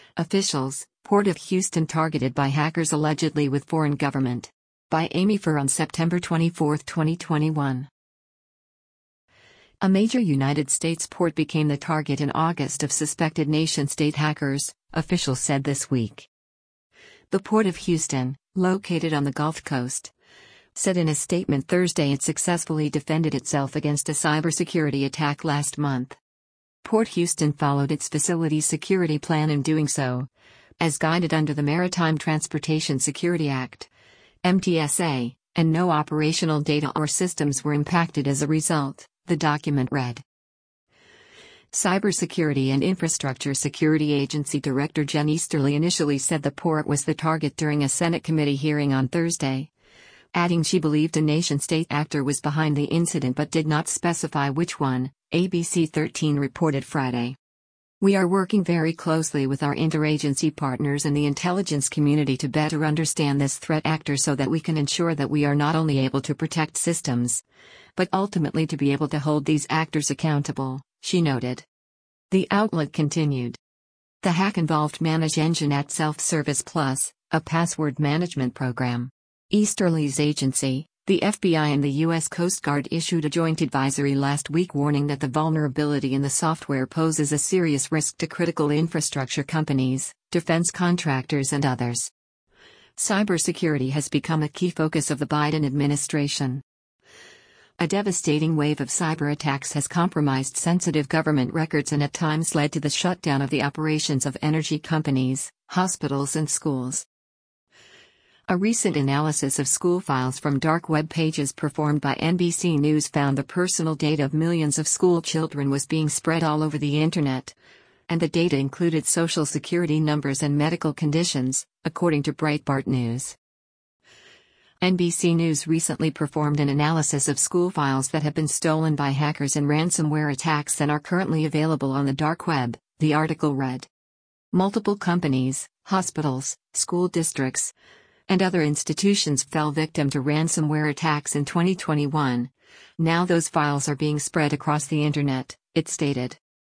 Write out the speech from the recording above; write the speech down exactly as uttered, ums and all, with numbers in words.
Officials, Port of Houston targeted by hackers allegedly with foreign government. By Amy Fur on September twenty-fourth, twenty twenty-one. A major United States port became the target in August of suspected nation-state hackers, officials said this week. The Port of Houston, located on the Gulf Coast, said in a statement Thursday it successfully defended itself against a cybersecurity attack last month. Port Houston followed its facility's security plan in doing so, as guided under the Maritime Transportation Security Act, M T S A, and no operational data or systems were impacted as a result, the document read. Cybersecurity and Infrastructure Security Agency Director Jen Easterly initially said the port was the target during a Senate committee hearing on Thursday, adding she believed a nation-state actor was behind the incident but did not specify which one, A B C thirteen reported Friday. We are working very closely with our interagency partners and the intelligence community to better understand this threat actor so that we can ensure that we are not only able to protect systems, but ultimately to be able to hold these actors accountable, she noted. The outlet continued. The hack involved ManageEngineET Self-Service Plus, a password management program. Easterly's agency, the F B I and the U S Coast Guard issued a joint advisory last week warning that the vulnerability in the software poses a serious risk to critical infrastructure companies, defense contractors and others. Cybersecurity has become a key focus of the Biden administration. A devastating wave of cyber attacks has compromised sensitive government records and at times led to the shutdown of the operations of energy companies, hospitals and schools. A recent analysis of school files from dark web pages performed by N B C News found the personal data of millions of school children was being spread all over the internet, and the data included social security numbers and medical conditions, according to Breitbart News. N B C News recently performed an analysis of school files that have been stolen by hackers in ransomware attacks and are currently available on the dark web, the article read. Multiple companies, hospitals, school districts, and other institutions fell victim to ransomware attacks in twenty twenty-one. Now those files are being spread across the internet, it stated.